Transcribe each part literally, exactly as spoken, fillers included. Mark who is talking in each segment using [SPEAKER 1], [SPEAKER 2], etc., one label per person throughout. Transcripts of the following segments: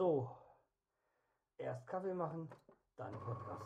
[SPEAKER 1] So, erst Kaffee machen, dann Podcast.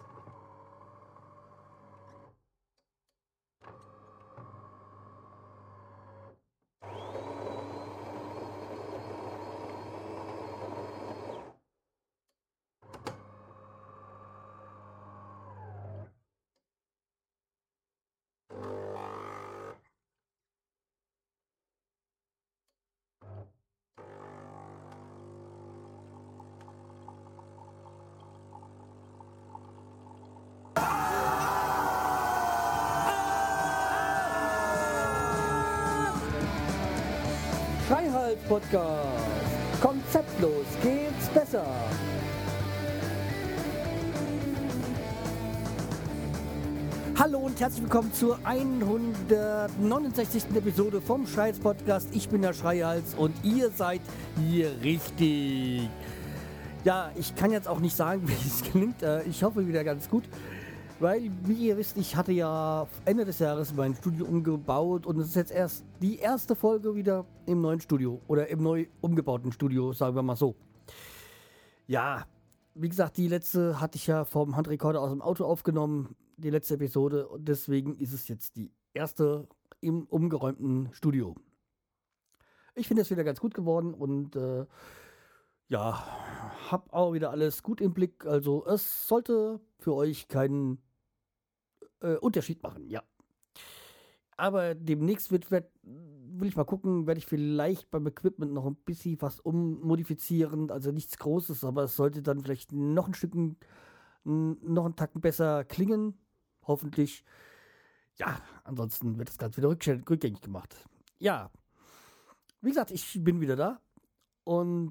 [SPEAKER 1] Schreihals Podcast. Konzeptlos geht's besser. Hallo und herzlich willkommen zur hundertneunundsechzigsten Episode vom Schreihals Podcast. Ich bin der Schreihals und ihr seid hier richtig. Ja, ich kann jetzt auch nicht sagen, wie es klingt. Ich hoffe wieder ganz gut. Weil, wie ihr wisst, ich hatte ja Ende des Jahres mein Studio umgebaut und es ist jetzt erst die erste Folge wieder im neuen Studio oder im neu umgebauten Studio, sagen wir mal so. Ja, wie gesagt, die letzte hatte ich ja vom Handrekorder aus dem Auto aufgenommen, die letzte Episode, und deswegen ist es jetzt die erste im umgeräumten Studio. Ich finde es wieder ganz gut geworden und äh, ja, hab auch wieder alles gut im Blick, also es sollte für euch keinen äh, Unterschied machen, ja. Aber demnächst wird, wird, will ich mal gucken, werde ich vielleicht beim Equipment noch ein bisschen was ummodifizieren, also nichts Großes, aber es sollte dann vielleicht noch ein Stück, noch einen Tacken besser klingen, hoffentlich. Ja, ansonsten wird das Ganze wieder rückgängig gemacht. Ja, wie gesagt, ich bin wieder da und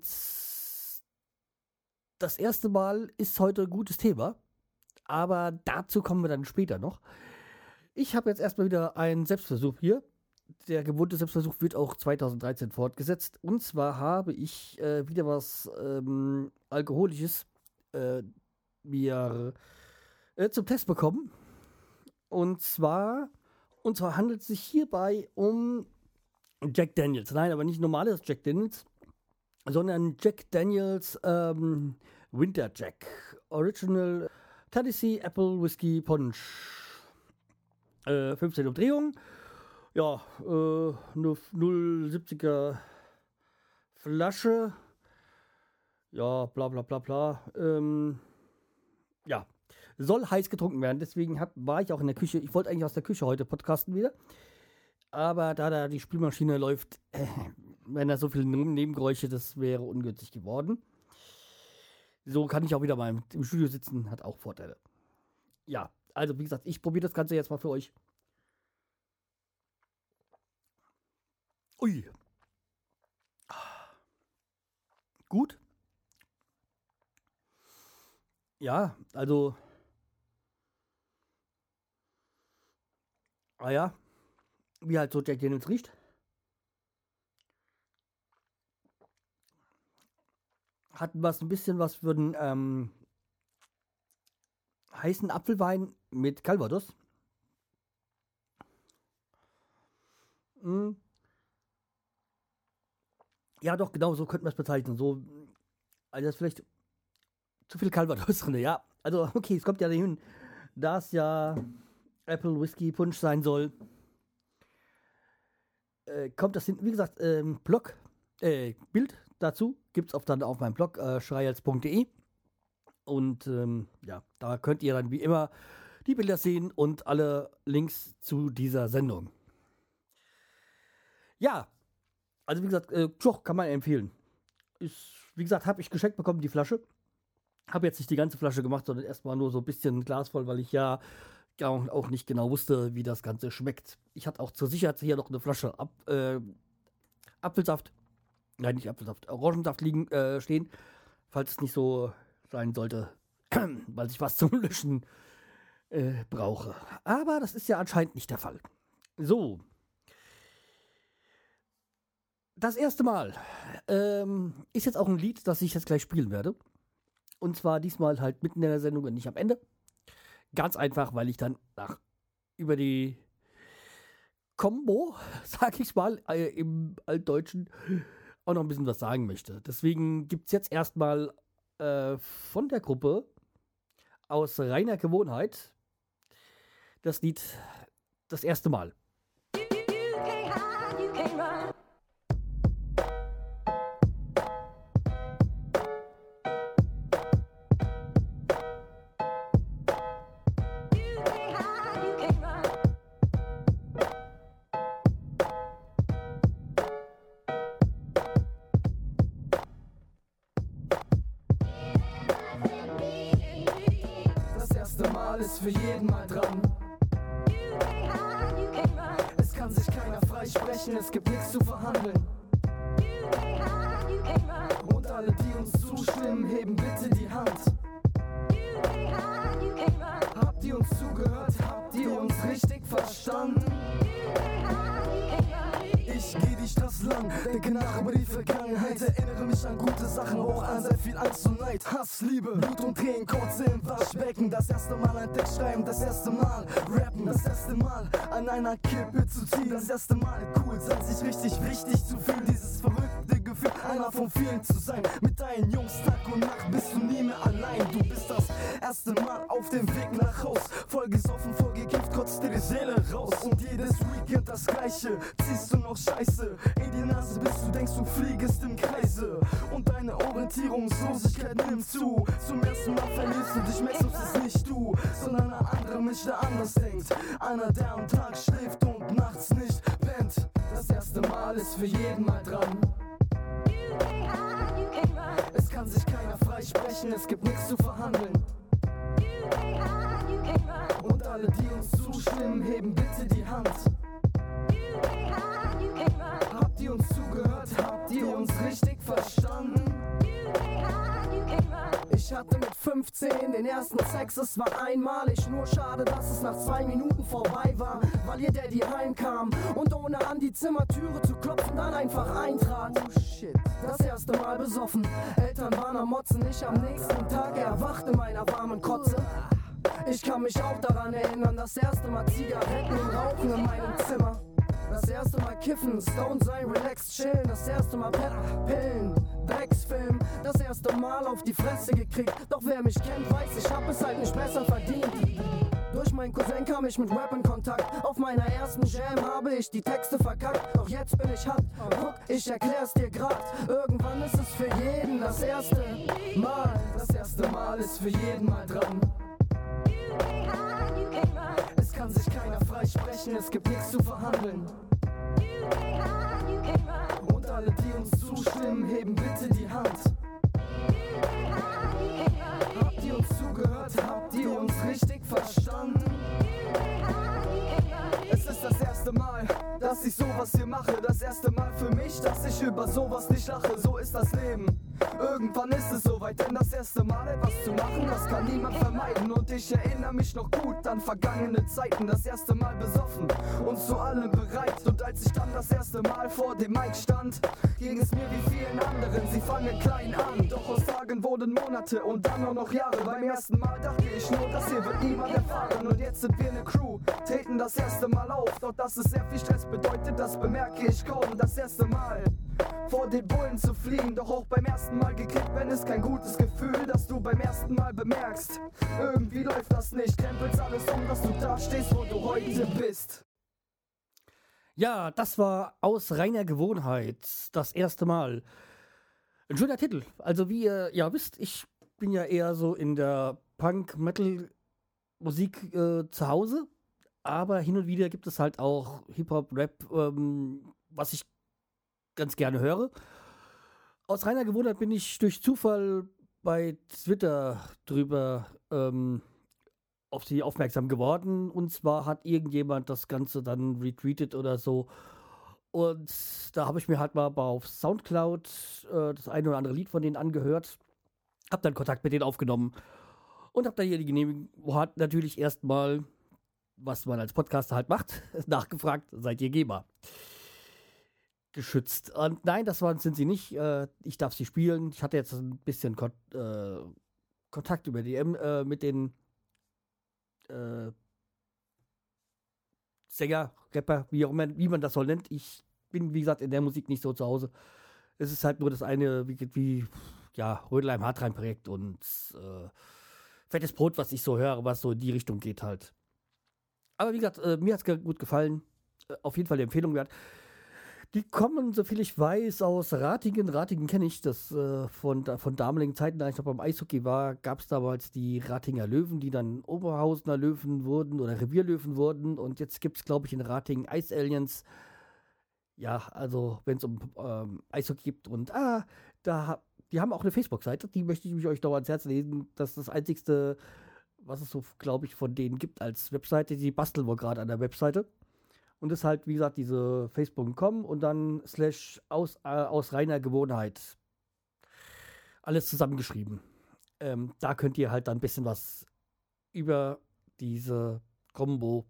[SPEAKER 1] das erste Mal ist heute ein gutes Thema, aber dazu kommen wir dann später noch. Ich habe jetzt erstmal wieder einen Selbstversuch hier. Der gewohnte Selbstversuch wird auch zweitausenddreizehn fortgesetzt. Und zwar habe ich äh, wieder was ähm, Alkoholisches äh, mir äh, zum Test bekommen. Und zwar, und zwar handelt es sich hierbei um Jack Daniels. Nein, aber nicht normales Jack Daniels, sondern Jack Daniels ähm, Winter Jack Original Tennessee Apple Whiskey Punch. Äh, fünfzehn Umdrehungen. Ja, äh, eine null Komma siebziger Flasche. Ja, bla bla bla bla. Ähm, ja, soll heiß getrunken werden. Deswegen hab, war ich auch in der Küche. Ich wollte eigentlich aus der Küche heute podcasten wieder. Aber da da die Spülmaschine läuft, äh, wenn da so viele Nebengeräusche, das wäre ungünstig geworden. So kann ich auch wieder mal im, im Studio sitzen, hat auch Vorteile. Ja, also wie gesagt, ich probiere das Ganze jetzt mal für euch. Ui. Gut. Ja, also. Ah ja, wie halt so Jack Daniels riecht. Hat was ein bisschen was für den ähm, heißen Apfelwein mit Calvados. Mm. Ja, doch, genau so könnte man es bezeichnen. So, also das ist vielleicht zu viel Calvados drin, ja. Also, okay, es kommt ja dahin, da es ja Apple Whiskey Punch sein soll. Äh, kommt das hin, wie gesagt, ähm, Blog, äh, Bild dazu gibt es dann auf meinem Blog äh, schreihals punkt de und ähm, ja, da könnt ihr dann wie immer die Bilder sehen und alle Links zu dieser Sendung. Ja, also wie gesagt, äh, doch, kann man empfehlen. Ist, wie gesagt, habe ich geschenkt bekommen, die Flasche. Habe jetzt nicht die ganze Flasche gemacht, sondern erstmal nur so ein bisschen Glas voll, weil ich ja auch nicht genau wusste, wie das Ganze schmeckt. Ich hatte auch zur Sicherheit hier noch eine Flasche Ab, äh, Apfelsaft, nein, nicht Apfelsaft, Orangensaft liegen, äh, stehen, falls es nicht so sein sollte, weil ich was zum Löschen äh, brauche. Aber das ist ja anscheinend nicht der Fall. So. Das erste Mal ähm, ist jetzt auch ein Lied, das ich jetzt gleich spielen werde. Und zwar diesmal halt mitten in der Sendung und nicht am Ende. Ganz einfach, weil ich dann nach, über die Combo, sag ich mal, äh, im Altdeutschen auch noch ein bisschen was sagen möchte. Deswegen gibt es jetzt erstmal äh, von der Gruppe aus reiner Gewohnheit das Lied Das erste Mal.
[SPEAKER 2] Ist für jeden mal dran. Es kann sich keiner freisprechen, es gibt nichts zu verhandeln. Und alle, die uns zustimmen, heben bitte die Hand. Habt ihr uns zugehört? Habt ihr uns richtig verstanden? Ich geh die Straße lang, denke nach über die Vergangenheit. Erinnere mich an gute Sachen, auch an sehr viel Angst und Neid. Hass, Liebe, Blut und Tränen, kurz im Waschbecken. Das erste Mal ein Text schreiben, das erste Mal rappen. Das erste Mal an einer Kippe zu ziehen. Das erste Mal cool sein, sich richtig wichtig zu fühlen. Dieses verrückte Gefühl, einer von vielen zu sein. Mit deinen Jungs Tag und Nacht bist du nie mehr allein. Du bist das erste Mal auf dem Weg nach Haus. Voll gesoffen, voll gekifft, kotzt dir die Seele raus. Und jedes Weekend das Gleiche, ziehst du noch Scheiße in die Nase, bis du denkst, du fliegest im Kreise. Und deine Orientierungslosigkeit nimmt zu. Zum ersten Mal verlierst du dich, merkst du, es ist nicht du, sondern ein anderer Mensch, der anders denkt. Einer, der am Tag schläft und nachts nicht pennt. Das erste Mal ist für jeden mal dran. Es kann sich keiner freisprechen, es gibt nichts zu verhandeln. Und alle, die uns zustimmen, heben bitte die Hand. Habt ihr uns zugehört? Habt ihr uns richtig verstanden? Ich hatte mit fünfzehn den ersten Sex, es war einmalig. Nur schade, dass es nach zwei Minuten vorbei war, weil ihr Daddy heimkam und ohne an die Zimmertüre zu klopfen dann einfach eintrat. Oh shit, das erste Mal besoffen. Eltern waren am Motzen, ich am nächsten Tag erwacht in meiner warmen Kotze. Ich kann mich auch daran erinnern, das erste Mal Zigaretten und Rauchen in meinem Zimmer. Das erste Mal kiffen, stoned sein, relaxed chillen. Das erste Mal Pep, Pillen, Drecksfilm. Das erste Mal auf die Fresse gekriegt. Doch wer mich kennt, weiß, ich hab es halt nicht besser verdient. Durch meinen Cousin kam ich mit Rap in Kontakt. Auf meiner ersten Jam habe ich die Texte verkackt. Doch jetzt bin ich hart, guck, ich erklär's dir grad. Irgendwann ist es für jeden das erste Mal. Das erste Mal ist für jeden mal dran. Es kann sich keiner freisprechen, es gibt nichts zu verhandeln. Und alle, die uns zustimmen, heben bitte die Hand. Habt ihr uns zugehört? Habt ihr uns richtig verstanden? Es ist das erste Mal, dass ich sowas hier mache. Das erste Mal für mich, dass ich über sowas nicht lache. So ist das Leben. Irgendwann ist es soweit, denn das erste Mal etwas zu machen, das kann niemand vermeiden. Und ich erinnere mich noch gut an vergangene Zeiten. Das erste Mal besoffen und zu allem bereit. Und als ich dann das erste Mal vor dem Mic stand, ging es mir wie vielen anderen, sie fangen klein an. Doch aus Tagen wurden Monate und dann nur noch Jahre. Beim ersten Mal dachte ich nur, das hier wird niemand erfahren. Und jetzt sind wir eine Crew, treten das erste Mal auf. Doch dass es sehr viel Stress bedeutet, das bemerke ich kaum. Das erste Mal vor den Bullen zu fliehen, doch auch beim ersten Mal gekickt, wenn es kein gutes Gefühl, das du beim ersten Mal bemerkst. Irgendwie läuft das nicht, krempelst alles um, dass du da stehst, wo du heute bist.
[SPEAKER 1] Ja, das war aus reiner Gewohnheit das erste Mal. Ein schöner Titel. Also wie ihr ja wisst, ich bin ja eher so in der Punk-Metal-Musik äh, zu Hause, aber hin und wieder gibt es halt auch Hip-Hop, Rap, ähm, was ich ganz gerne höre. Aus reiner Gewohnheit bin ich durch Zufall bei Twitter drüber ähm, auf sie aufmerksam geworden. Und zwar hat irgendjemand das Ganze dann retweetet oder so. Und da habe ich mir halt mal auf Soundcloud äh, das eine oder andere Lied von denen angehört. Hab dann Kontakt mit denen aufgenommen. Und hab da hier die Genehmigung, hat natürlich erstmal, was man als Podcaster halt macht, nachgefragt, seid ihr GEMA geschützt. Und nein, das waren, sind sie nicht. Äh, ich darf sie spielen. Ich hatte jetzt ein bisschen Kon- äh, Kontakt über D M äh, mit den äh, Sänger, Rapper, wie auch immer, wie man das so nennt. Ich bin, wie gesagt, in der Musik nicht so zu Hause. Es ist halt nur das eine, wie, wie ja, Rödelheim-Hartheim-Projekt und äh, fettes Brot, was ich so höre, was so in die Richtung geht halt. Aber wie gesagt, äh, mir hat es gut gefallen. Äh, auf jeden Fall die Empfehlung wert. Die kommen, soviel ich weiß, aus Ratingen. Ratingen kenne ich, das äh, von, von damaligen Zeiten, da ich noch beim Eishockey war, gab es damals die Ratinger Löwen, die dann Oberhausener Löwen wurden oder Revierlöwen wurden. Und jetzt gibt es, glaube ich, in Ratingen Ice Aliens. Ja, also wenn es um ähm, Eishockey gibt. Und ah, da, die haben auch eine Facebook-Seite, die möchte ich euch noch ans Herz legen. Das ist das Einzigste, was es so, glaube ich, von denen gibt als Webseite. Die basteln wir gerade an der Webseite. Und das ist halt, wie gesagt, diese facebook punkt com und dann slash aus, äh, aus reiner Gewohnheit. Alles zusammengeschrieben. Ähm, da könnt ihr halt dann ein bisschen was über diese Combo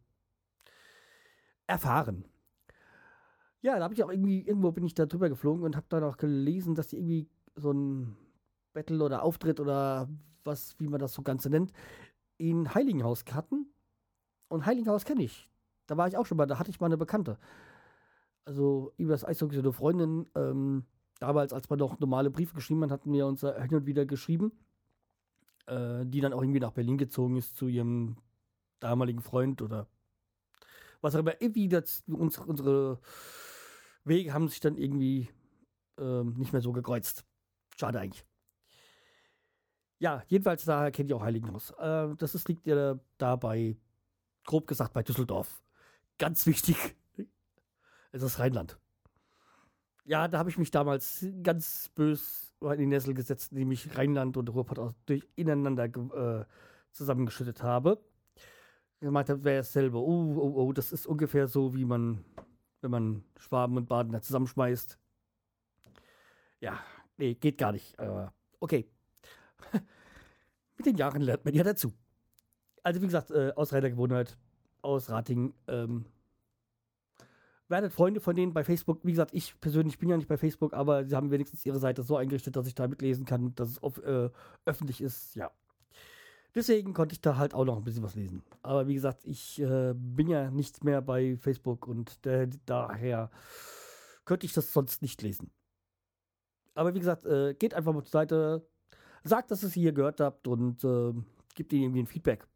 [SPEAKER 1] erfahren. Ja, da habe ich auch irgendwie, irgendwo bin ich da drüber geflogen und habe dann auch gelesen, dass die irgendwie so ein Battle oder Auftritt oder was, wie man das so Ganze nennt, in Heiligenhaus hatten. Und Heiligenhaus kenne ich. Da war ich auch schon mal, da hatte ich mal eine Bekannte. Also über das Eishockey so eine Freundin, ähm, damals, als man noch normale Briefe geschrieben hat, hatten wir uns äh, hin und wieder geschrieben, äh, die dann auch irgendwie nach Berlin gezogen ist zu ihrem damaligen Freund oder was auch immer. Irgendwie das, uns, unsere Wege haben sich dann irgendwie ähm, nicht mehr so gekreuzt. Schade eigentlich. Ja, jedenfalls da kenne ich auch Heiligenhaus. Äh, das ist, liegt ja da bei, grob gesagt, bei Düsseldorf. Ganz wichtig, es ist Rheinland. Ja, da habe ich mich damals ganz bös in die Nessel gesetzt, indem ich Rheinland und Ruhrpott auch durch ineinander äh, zusammengeschüttet habe. Ich meinte, wäre dasselbe. Oh, oh, oh, das ist ungefähr so, wie man, wenn man Schwaben und Badener zusammenschmeißt. Ja, nee, geht gar nicht. Aber okay. Mit den Jahren lernt man ja dazu. Also wie gesagt, äh, aus reiner Gewohnheit, aus Ratingen. Ähm, werdet Freunde von denen bei Facebook. Wie gesagt, ich persönlich bin ja nicht bei Facebook, aber sie haben wenigstens ihre Seite so eingerichtet, dass ich da mitlesen kann, dass es auf, äh, öffentlich ist. Ja. Deswegen konnte ich da halt auch noch ein bisschen was lesen. Aber wie gesagt, ich äh, bin ja nicht mehr bei Facebook und äh, daher könnte ich das sonst nicht lesen. Aber wie gesagt, äh, geht einfach mal zur Seite, sagt, dass ihr es hier gehört habt und äh, gebt ihnen irgendwie ein Feedback.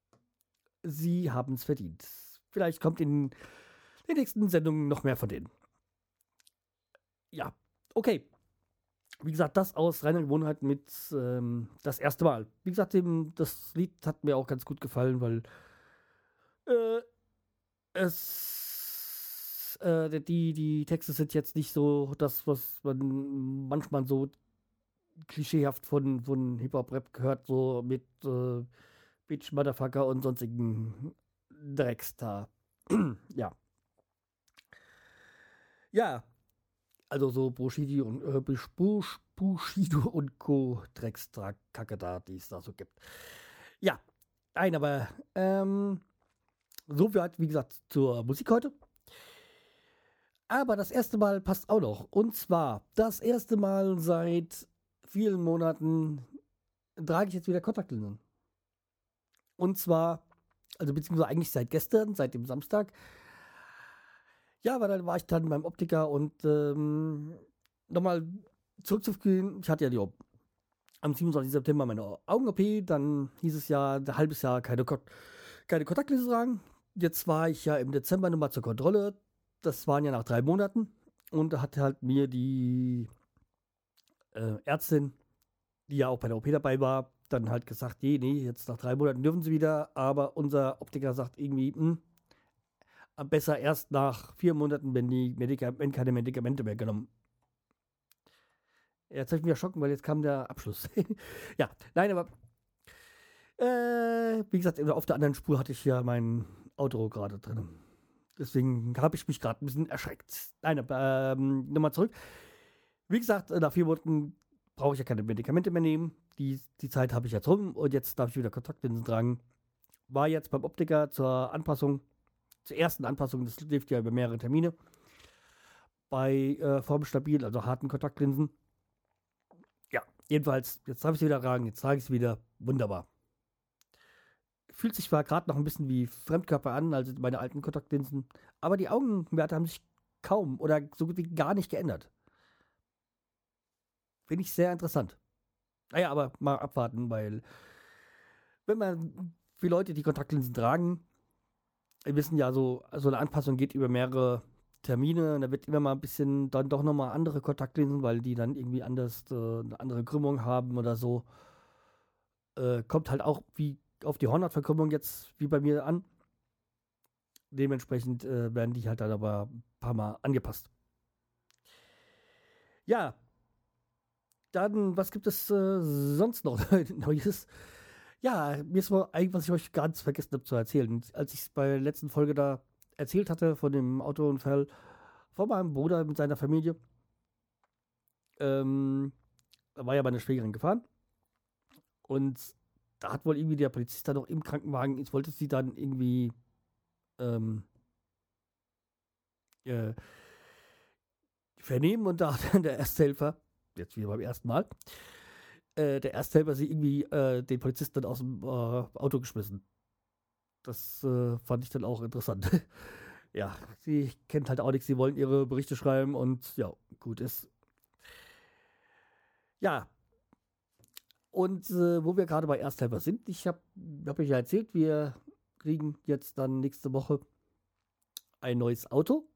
[SPEAKER 1] Sie haben es verdient. Vielleicht kommt in den nächsten Sendungen noch mehr von denen. Ja, okay. Wie gesagt, das aus reiner Gewohnheit mit ähm, das erste Mal. Wie gesagt, dem, das Lied hat mir auch ganz gut gefallen, weil äh, es äh, die, die Texte sind jetzt nicht so das, was man manchmal so klischeehaft von, von Hip-Hop-Rap gehört, so mit äh, Bitch, Motherfucker und sonstigen Drecks da. Ja. Ja, also so Bushido und äh, Bush, Bushido und Co. Dreckskacke da, die es da so gibt. Ja, nein, aber ähm, so viel halt, wie gesagt, zur Musik heute. Aber das erste Mal passt auch noch. Und zwar, das erste Mal seit vielen Monaten trage ich jetzt wieder Kontaktlinsen. Und zwar, also beziehungsweise eigentlich seit gestern, seit dem Samstag. Ja, weil dann war ich dann beim Optiker und ähm, nochmal zurückzuführen, ich hatte ja die am siebenundzwanzigsten September meine Augen-O P, dann hieß es ja ein halbes Jahr keine, Ko- keine Kontaktlinse tragen. Jetzt war ich ja im Dezember nochmal zur Kontrolle, das waren ja nach drei Monaten und da hat halt mir die äh, Ärztin, die ja auch bei der O P dabei war, dann halt gesagt, nee, nee, jetzt nach drei Monaten dürfen sie wieder, aber unser Optiker sagt irgendwie, mh, besser erst nach vier Monaten, wenn, die Medika- wenn keine Medikamente mehr genommen. Jetzt habe ich mich erschrocken, weil jetzt kam der Abschluss. Ja, nein, aber äh, wie gesagt, auf der anderen Spur hatte ich ja mein Auto gerade drin. Deswegen habe ich mich gerade ein bisschen erschreckt. Nein, aber ähm, nochmal zurück. Wie gesagt, nach vier Monaten brauche ich ja keine Medikamente mehr nehmen. Die, die Zeit habe ich jetzt rum und jetzt darf ich wieder Kontaktlinsen tragen. War jetzt beim Optiker zur Anpassung. Zur ersten Anpassung, das lief ja über mehrere Termine, bei äh, formstabil, also harten Kontaktlinsen. Ja, jedenfalls, jetzt darf ich sie wieder tragen, jetzt trage ich sie wieder, wunderbar. Fühlt sich zwar gerade noch ein bisschen wie Fremdkörper an, also meine alten Kontaktlinsen, aber die Augenwerte haben sich kaum oder so gut wie gar nicht geändert. Finde ich sehr interessant. Naja, aber mal abwarten, weil wenn man, wie Leute, die Kontaktlinsen tragen, wir wissen ja, so, so eine Anpassung geht über mehrere Termine und da wird immer mal ein bisschen dann doch nochmal andere Kontaktlinsen, weil die dann irgendwie anders äh, eine andere Krümmung haben oder so. Äh, kommt halt auch wie auf die Hornhautverkrümmung jetzt wie bei mir an. Dementsprechend äh, werden die halt dann aber ein paar Mal angepasst. Ja, dann, was gibt es äh, sonst noch Neues? Ja, mir ist mal eigentlich, was ich euch ganz vergessen habe zu erzählen. Als ich es bei der letzten Folge da erzählt hatte von dem Autounfall von meinem Bruder mit seiner Familie, ähm, da war ja meine Schwägerin gefahren und da hat wohl irgendwie der Polizist dann noch im Krankenwagen, ich wollte sie dann irgendwie ähm, äh, vernehmen und da hat dann der Ersthelfer, jetzt wieder beim ersten Mal, äh, der Ersthelfer sie irgendwie äh, den Polizisten dann aus dem äh, Auto geschmissen. Das äh, fand ich dann auch interessant. Ja, sie kennt halt auch nichts, sie wollen ihre Berichte schreiben und ja, gut ist. Ja, und äh, wo wir gerade bei Ersthelfer sind, ich habe hab euch ja erzählt, wir kriegen jetzt dann nächste Woche ein neues Auto.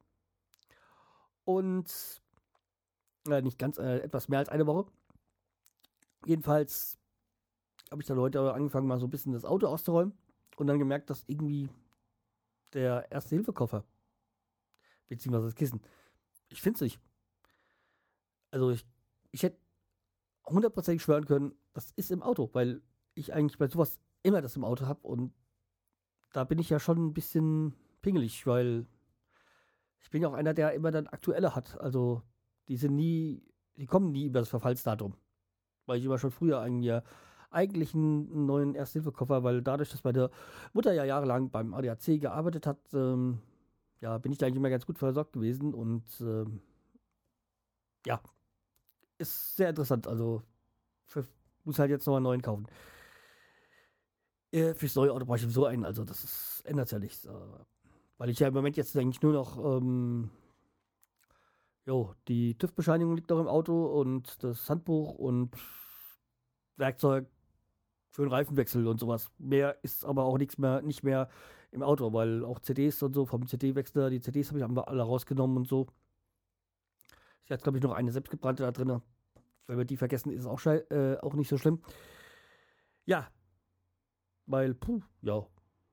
[SPEAKER 1] Und äh, nicht ganz, äh, etwas mehr als eine Woche. Jedenfalls habe ich dann heute angefangen, mal so ein bisschen das Auto auszuräumen und dann gemerkt, dass irgendwie der Erste-Hilfe-Koffer, beziehungsweise das Kissen, ich finde es nicht. Also ich, ich hätte hundertprozentig schwören können, das ist im Auto, weil ich eigentlich bei sowas immer das im Auto habe und da bin ich ja schon ein bisschen pingelig, weil ich bin ja auch einer, der immer dann aktuelle hat. Also die sind nie, die kommen nie über das Verfallsdatum. Weil ich immer schon früher eigentlich, eigentlich einen neuen Erste-Hilfe-Koffer, weil dadurch, dass meine Mutter ja jahrelang beim A D A C gearbeitet hat, ähm, ja, bin ich da eigentlich immer ganz gut versorgt gewesen und ähm, ja, ist sehr interessant. Also für, muss halt jetzt noch einen neuen kaufen. Äh, fürs neue Auto brauche ich so einen, also das ist, ändert ja nichts. Äh, weil ich ja im Moment jetzt eigentlich nur noch ähm, jo, die TÜV-Bescheinigung liegt noch im Auto und das Handbuch und Werkzeug für einen Reifenwechsel und sowas. Mehr ist aber auch nichts mehr, nicht mehr im Auto, weil auch C Ds und so vom C D-Wechsler, die C Ds habe ich haben wir alle rausgenommen und so. Ist jetzt, glaube ich, noch eine selbstgebrannte da drin. Wenn wir die vergessen, ist es auch, äh, auch nicht so schlimm. Ja, weil, puh, ja.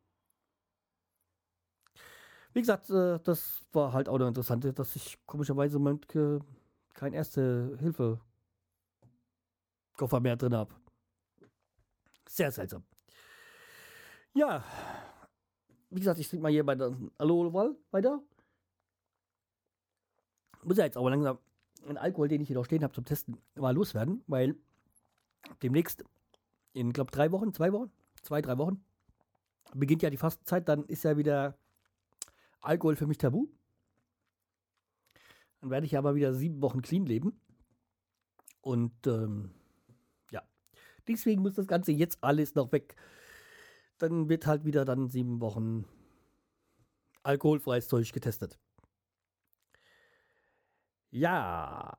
[SPEAKER 1] Wie gesagt, äh, das war halt auch noch interessant, dass ich komischerweise im Moment äh, kein Erste-Hilfe-Koffer mehr drin habe. Sehr seltsam. Ja, wie gesagt, ich trinke mal hier bei der Aloe weiter. Muss ja jetzt aber langsam einen Alkohol, den ich hier noch stehen habe zum Testen, mal loswerden, weil demnächst in, glaube drei Wochen, zwei Wochen, zwei, drei Wochen beginnt ja die Fastenzeit, dann ist ja wieder Alkohol für mich tabu. Dann werde ich aber wieder sieben Wochen clean leben. Und ähm, ja, deswegen muss das Ganze jetzt alles noch weg. Dann wird halt wieder dann sieben Wochen alkoholfreies Zeug getestet. Ja.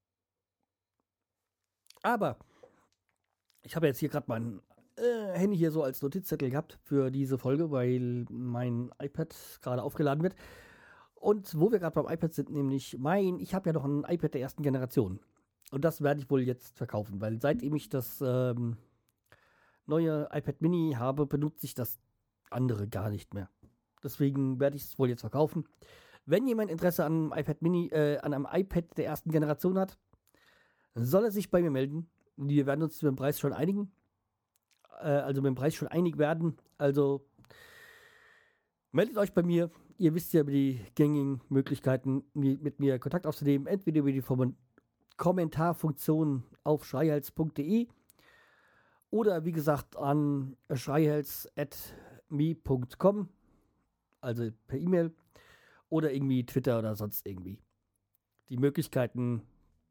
[SPEAKER 1] Aber ich habe jetzt hier gerade mein äh, Handy hier so als Notizzettel gehabt für diese Folge, weil mein iPad gerade aufgeladen wird. Und wo wir gerade beim iPad sind, nämlich mein, ich habe ja noch ein iPad der ersten Generation. Und das werde ich wohl jetzt verkaufen, weil seitdem ich das ähm, neue iPad Mini habe, benutze ich das andere gar nicht mehr. Deswegen werde ich es wohl jetzt verkaufen. Wenn jemand Interesse an einem iPad Mini, äh, an einem iPad der ersten Generation hat, soll er sich bei mir melden. Wir werden uns mit dem Preis schon einigen. Äh, also mit dem Preis schon einig werden. Also meldet euch bei mir. Ihr wisst ja über die gängigen Möglichkeiten, mit mir Kontakt aufzunehmen. Entweder über die Kommentarfunktion auf schreihals punkt de oder wie gesagt an schreihals at me punkt com, also per E-Mail oder irgendwie Twitter oder sonst irgendwie. Die Möglichkeiten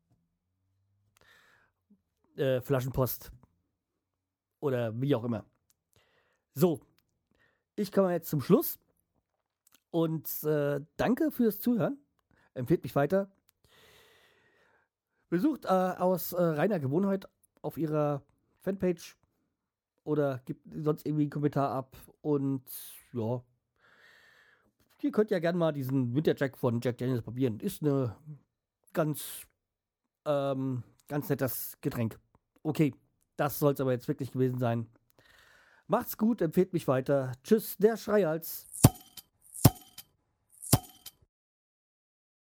[SPEAKER 1] äh, Flaschenpost oder wie auch immer. So, ich komme jetzt zum Schluss und äh, danke fürs Zuhören. Empfehlt mich weiter. Besucht äh, aus äh, reiner Gewohnheit auf ihrer Fanpage oder gibt sonst irgendwie einen Kommentar ab. Und ja, ihr könnt ja gerne mal diesen Winter Jack von Jack Daniels probieren. Ist eine ganz, ähm, ganz nettes Getränk. Okay, das soll es aber jetzt wirklich gewesen sein. Macht's gut, empfehlt mich weiter. Tschüss, der Schreihals.